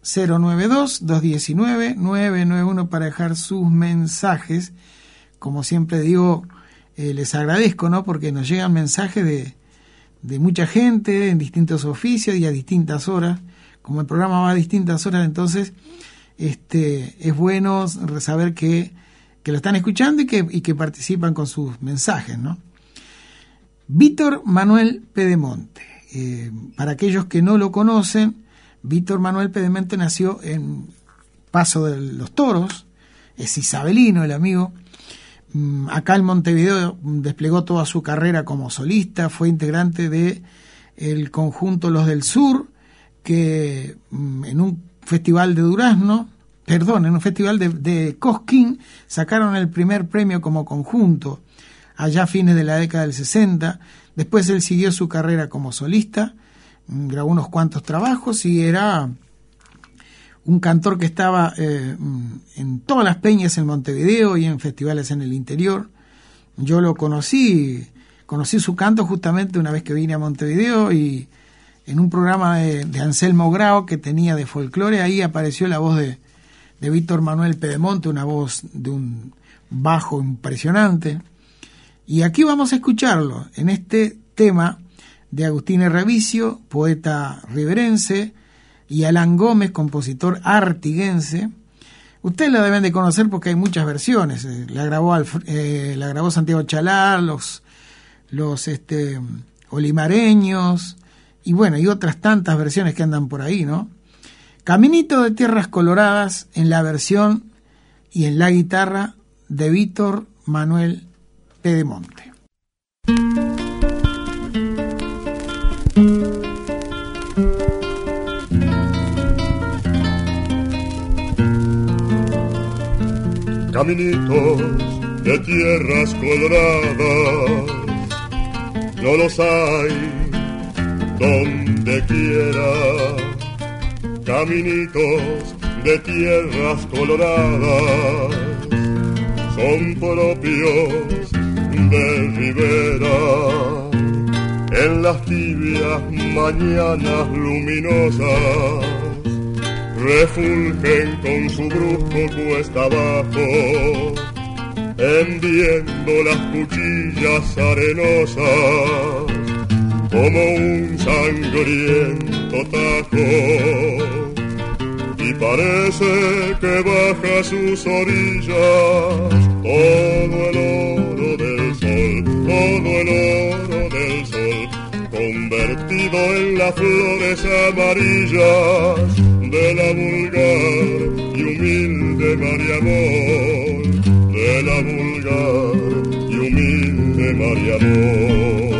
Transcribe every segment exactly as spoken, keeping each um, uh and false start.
cero nueve dos, dos uno nueve, nueve nueve uno para dejar sus mensajes. Como siempre digo, eh, les agradezco, ¿no? Porque nos llegan mensajes de, de mucha gente en distintos oficios y a distintas horas. Como el programa va a distintas horas, entonces este es bueno saber que, que lo están escuchando y que, y que participan con sus mensajes, ¿no? Víctor Manuel Pedemonte. Eh, para aquellos que no lo conocen, Víctor Manuel Pedemonte nació en Paso de los Toros, es isabelino el amigo. Acá en Montevideo desplegó toda su carrera como solista, fue integrante de el conjunto Los del Sur, que en un festival de Durazno, perdón, en un festival de, de Cosquín, sacaron el primer premio como conjunto, allá a fines de la década del sesenta. Después él siguió su carrera como solista, grabó unos cuantos trabajos y era un cantor que estaba eh, en todas las peñas en Montevideo y en festivales en el interior. Yo lo conocí, conocí su canto justamente una vez que vine a Montevideo, y en un programa de, de Anselmo Grau que tenía de folclore, ahí apareció la voz de, de Víctor Manuel Pedemonte, una voz de un bajo impresionante. Y aquí vamos a escucharlo, en este tema de Agustín Erravicio, poeta riverense, y Alan Gómez, compositor artiguense. Ustedes la deben de conocer porque hay muchas versiones. La grabó Alf- eh, la grabó Santiago Chalar, los, los este, olimareños, y bueno, y otras tantas versiones que andan por ahí, ¿no? Caminito de Tierras Coloradas, en la versión y en la guitarra de Víctor Manuel Pedemonte. Caminitos de tierras coloradas, no los hay donde quiera. Caminitos de tierras coloradas son propios de ribera. En las tibias mañanas luminosas refulgen con su brusco cuesta abajo, hendiendo las cuchillas arenosas como un sangriento tajo, y parece que baja sus orillas todo el oro del sol, todo el oro del sol, convertido en las flores amarillas de la vulgar y humilde Mariamón, de la vulgar y humilde Mariamón.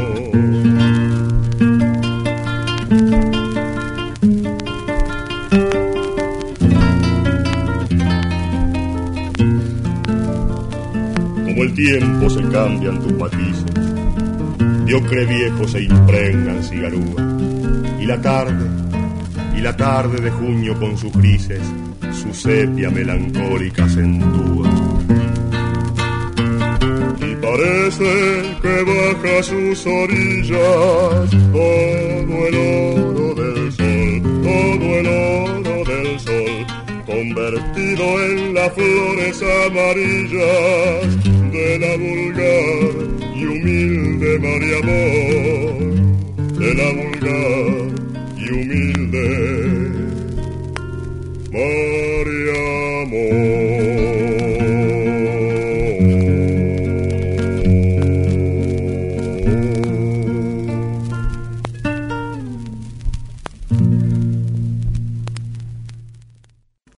Como el tiempo se cambian tus matices, de ocre viejo se impregnan cigarúa, y la tarde Y la tarde de junio con sus grises, su sepia melancólica acentúa. Y parece que baja sus orillas todo el oro del sol, todo el oro del sol, convertido en las flores amarillas de la vulgar y humilde Mariamón, de la vulgar y humilde Mariamón.